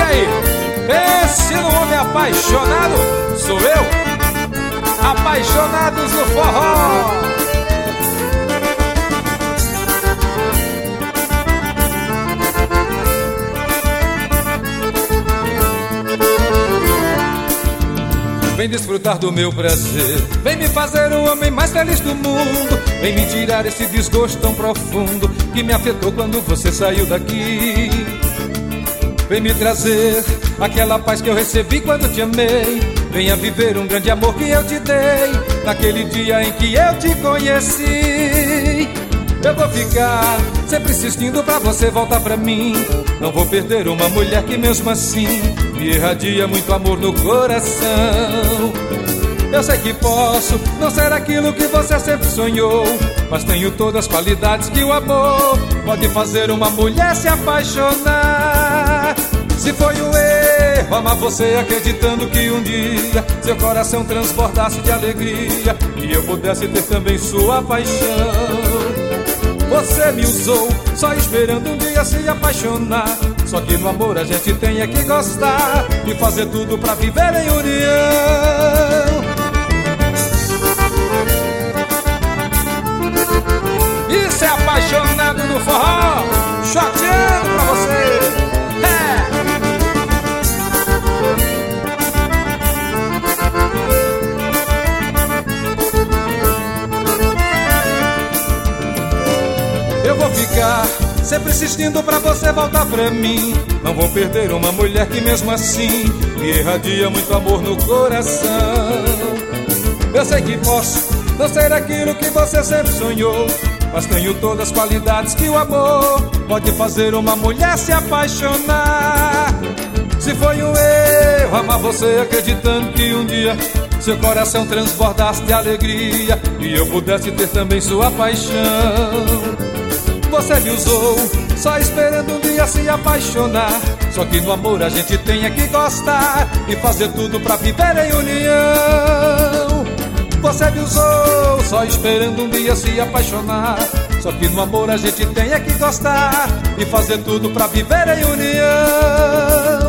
aí, pense no homem apaixonado, sou eu, apaixonados no forró. Vem desfrutar do meu prazer, vem me fazer o homem mais feliz do mundo. Vem me tirar esse desgosto tão profundo que me afetou quando você saiu daqui. Vem me trazer aquela paz que eu recebi quando te amei. Venha viver um grande amor que eu te dei naquele dia em que eu te conheci. Eu vou ficar sempre insistindo pra você voltar pra mim. Não vou perder uma mulher que mesmo assim me irradia muito amor no coração. Eu sei que posso não ser aquilo que você sempre sonhou, mas tenho todas as qualidades que o amor pode fazer uma mulher se apaixonar. Se foi um erro amar você acreditando que um dia seu coração transbordasse de alegria e eu pudesse ter também sua paixão. Você me usou só esperando um dia se apaixonar. Só que no amor a gente tem é que gostar e fazer tudo pra viver em união. Isso é apaixonado no forró, chateando pra você. Eu vou ficar sempre insistindo pra você voltar pra mim. Não vou perder uma mulher que mesmo assim me irradia muito amor no coração. Eu sei que posso não ser aquilo que você sempre sonhou, mas tenho todas as qualidades que o amor pode fazer uma mulher se apaixonar. Se foi um erro amar você acreditando que um dia seu coração transbordasse de alegria e eu pudesse ter também sua paixão. Você me usou só esperando um dia se apaixonar. Só que no amor a gente tem é que gostar e fazer tudo pra viver em união. Você me usou só esperando um dia se apaixonar. Só que no amor a gente tem é que gostar e fazer tudo pra viver em união.